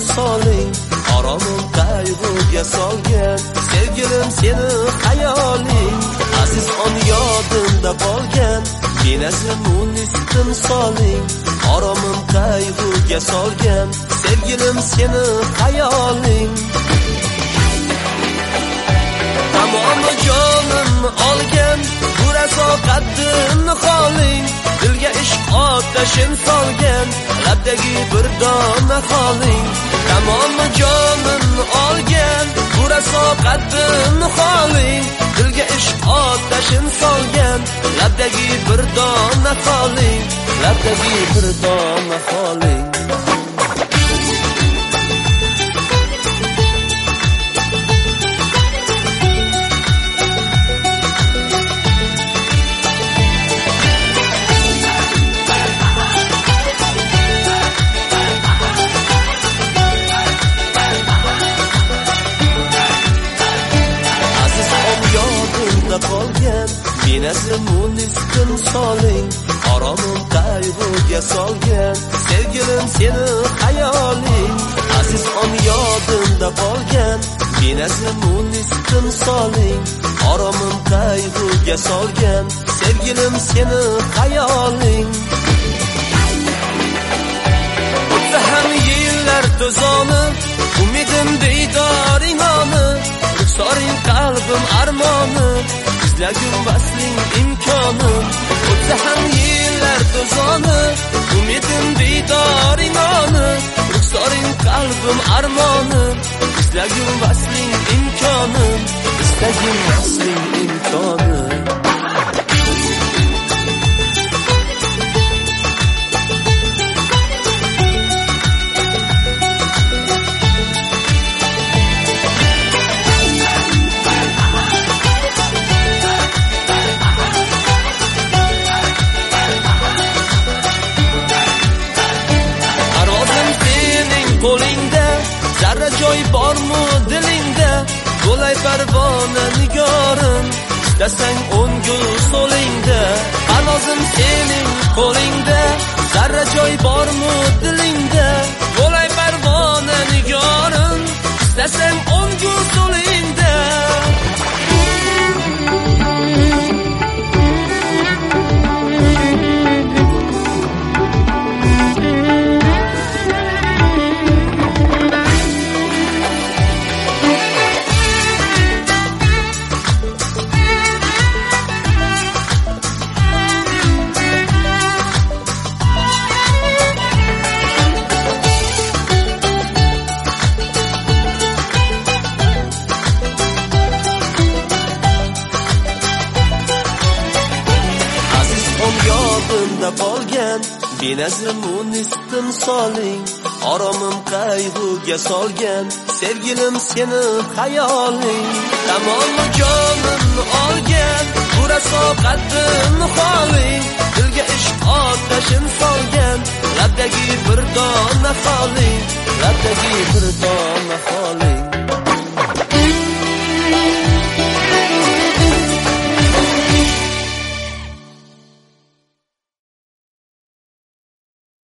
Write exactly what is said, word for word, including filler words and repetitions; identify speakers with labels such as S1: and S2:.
S1: timsoling, oromim qayg'uga solgan sevgilim seni hayoling. Aziz on yodimda qolgan benazir munis timsoling, oromim qayg'uga solgan sevgilim seni hayoling. Tamom jonimni olgan bu raso qaddimni xoling, dilga ishq otashin solgan labdagi bir dona xoling. Tamom jonimni olgan bu raso qaddimni xoling, dilga ishq otashin solgan labdagi bir dona xoling, labdagi bir dona xoling. Qolgan benazir munis timsoling, oromim qayg'uga solgan sevgilim seni hayoling. Aziz on yodimda qolgan benazir munis timsoling, oromim qayg'uga solgan sevgilim seni hayoling. O'tsa ham yillar to'zoni, umidim diydoring oni, ruxsoring qalbim armoni, izlagim vasling imkoni. O'tsa ham yillar to'zoni, umidim diydoring oni, ruxsoring qalbim armoni, izlagim vasling imkoni, izlagim vasling imkoni. Qo'lingda zarra joy bormi dilingda, bo'lay parvona nigorim, istasang o'ngul so'lingda. Anozim sening qo'lingda, zarra joy bormi dilingda, bo'lay parvona nigorim, istasang o'ngul so'lingda. Yodimda qolgan benazir munis timsoling, oromim qayg'uga solgan sevgilim seni hayoling. Tamom jonimni olgan bu raso qaddimni xoling, dilga ishq otashin solgan labdagi bir dona xoling, labdagi bir dona xoling.